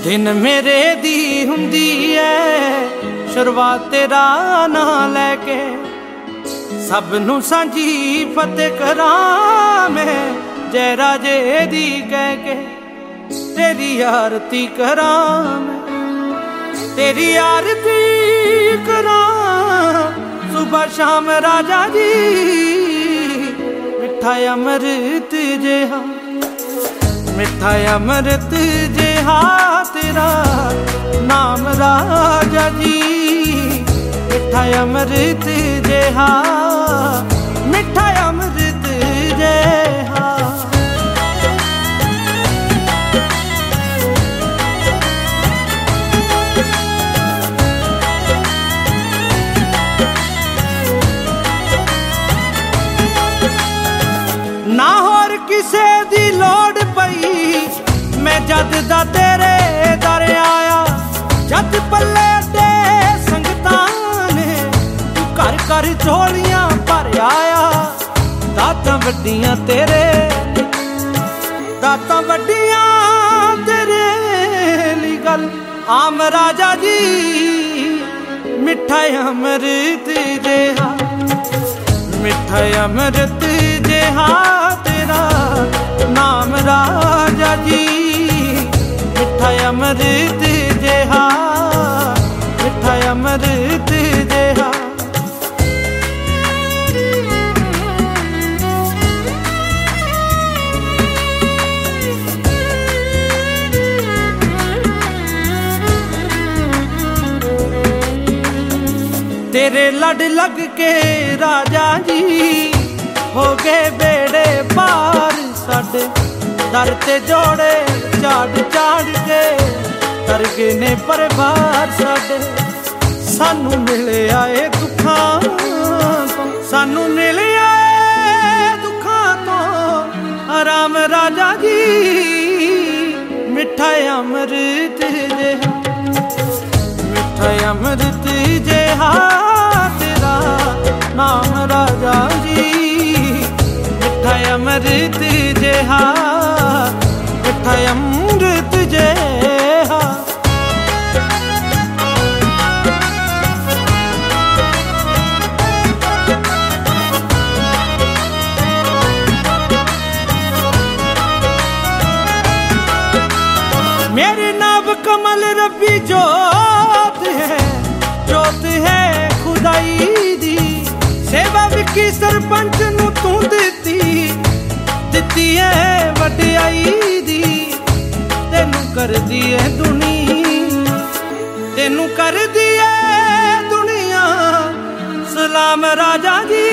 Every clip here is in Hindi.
दिन मेरे दी हुंदी है शुरुआत तेरा ना लैके, सब नू सांझी फतेह करां मैं जय राजे दी कह के। तेरी आरती करां मैं, तेरी आरती करां सुबह शाम राजा जी। मिठा अमृत जेहा, मिठा अमृत जेहा तेरा नाम राजा जी। मिठा अमृत जेहा, मिठा अमृत जेहा। ना होर किसे दी लोड़ पई, मैं जद दा तेरे दर आया। जद पल्ले दे संगतां ने तू घर घर झोलियां भर आया। दातां वड्डियां तेरे, दातां वड्डियां तेरे ली गल आम राजा जी। मिठा अमृत जेहा, मिठा अमृत जेहा तेरा नाम राजा जी। मिठा अमृत जेहा, मिठा अमृत जेहा। तेरे लड़ लग के राजा जी हो गए बेड़े पार। साडे दर ते जोड़े चाड़ चाड़ के तर गए ने परिवार साडे। सानू मिले आए दुखां तो, सानू मिले आए दुखां तो आराम राजा जी। मिठा अमृत जेहा, मिठा अमृत जेहा तेरा नाम राजा जी। मिठा अमृत जेहा, मिठा अमृत जेहा। मेरे नाम कमल रबी जोत है, जोत है खुदाई दी। सेवा विकी सरपंच नू तू दिती, दिती है वडियाई दी। तेनू कर दी है दुनिया, तेनू कर दी है दुनिया सलाम राजा जी।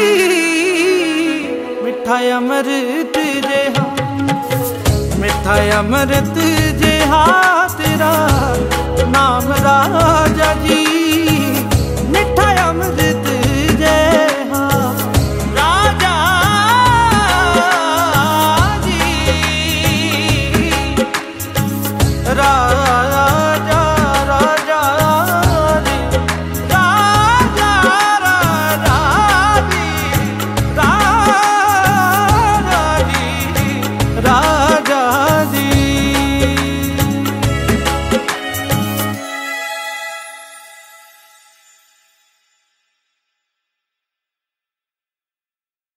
मिठा अमृत जेहा, मिठा अमृत जेहा तेरा नाम राजा जी। मिठा अमृत जेहा राजा जी, राजा।